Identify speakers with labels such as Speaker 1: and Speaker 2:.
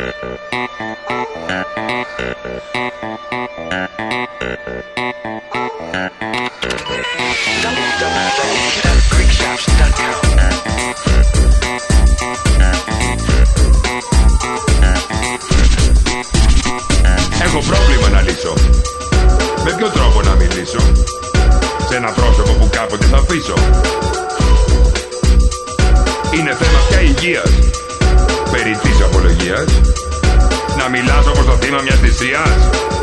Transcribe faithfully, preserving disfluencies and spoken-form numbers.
Speaker 1: Έχω πρόβλημα να λύσω. Με ποιο τρόπο να μιλήσω σε ένα πρόσωπο που κάποτε θα αφήσω? Είναι θέμα πια υγείας, περί της απολογίας, να μιλάς όπως το θύμα μιας θυσίας.